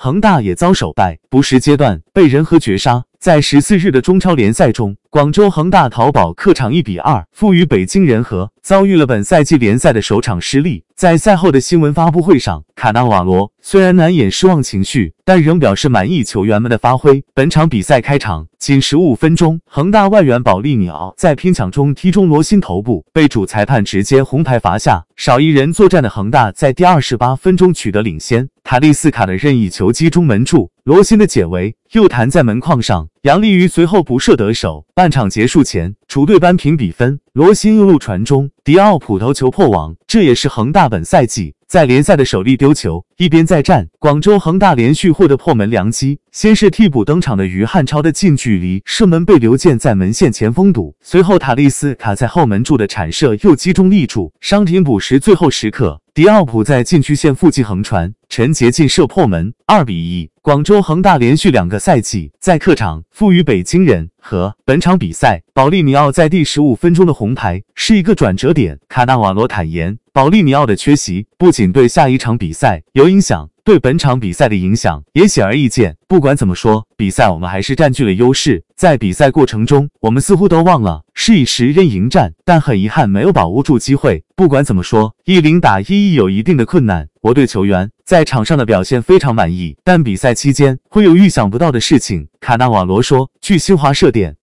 恒大也遭首败，补时阶段被人和绝杀。在14日的中超联赛中，广州恒大淘宝客场1比2负于北京人和，遭遇了本赛季联赛的首场失利。在赛后的新闻发布会上，卡纳瓦罗虽然难掩失望情绪，但仍表示满意球员们的发挥。本场比赛开场仅15分钟，恒大外援保利尼奥在拼抢中踢中罗辛头部，被主裁判直接红牌罚下。少一人作战的恒大在第28分钟取得领先，塔利斯卡的任意球击中门柱，罗辛的解围又弹在门框上，杨立瑜随后不射得手。半场结束前，主队扳平比分，罗辛右路传中，迪奥普头球破网，这也是恒大本赛季在联赛的首粒丢球。一边再战，广州恒大连续获得破门良机，先是替补登场的于汉超的近距离射门被刘健在门线前封堵，随后塔利斯卡在后门柱的铲射又击中立柱。伤停补时最后时刻，迪奥普在禁区线附近横传，陈杰进射破门，2比1。广州恒大连续2个赛季在客场负于北京人和。本场比赛，保利尼奥在第15分钟的红牌是一个转折点。卡纳瓦罗坦言，保利尼奥的缺席不仅对下一场比赛有影响，对本场比赛的影响也显而易见。不管怎么说，比赛我们还是占据了优势。在比赛过程中，我们似乎都忘了是以10人迎战，但很遗憾没有把握住机会。不管怎么说，10打11有一定的困难。我对球员在场上的表现非常满意，但比赛期间会有预想不到的事情。卡纳瓦罗说。据新华社电。